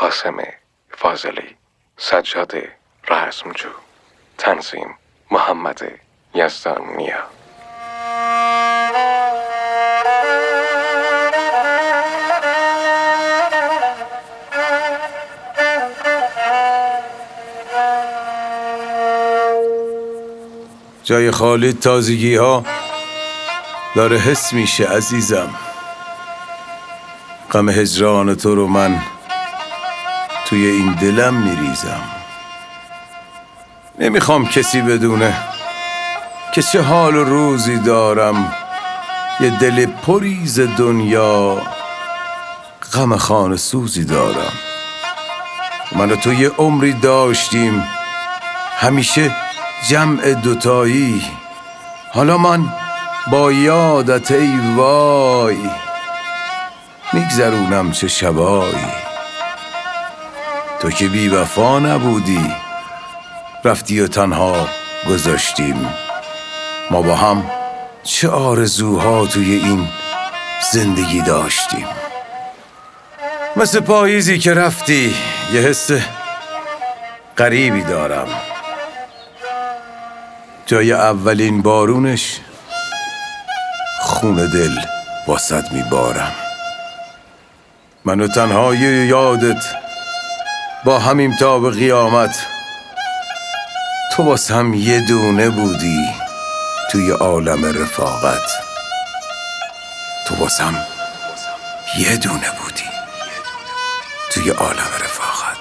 قاسم فاضلی، سجاد رزمجو، تنظیم محمد یزدانیا. جای خالی تازگی ها داره حس میشه عزیزم. غم هجران تو رو من توی این دلم میریزم. نمیخوام کسی بدونه که چه حال و روزی دارم. یه دل پریز دنیا غم خانه سوزی دارم. من و تو یه عمری داشتیم همیشه جمع دوتایی. حالا من با یادت ای وای میگذرونم چه شبایی. تو که بی وفا نبودی، رفتی و تنها گذاشتیم. ما با هم چه آرزوها توی این زندگی داشتیم. مثل پاییزی که رفتی یه حس غریبی دارم. جای اولین بارونش خون دل واسد میبارم. من و تنهایی یادت با همیم تا به قیامت. تو واسم یه دونه بودی توی عالم رفاقت. تو واسم یه دونه بودی توی عالم رفاقت.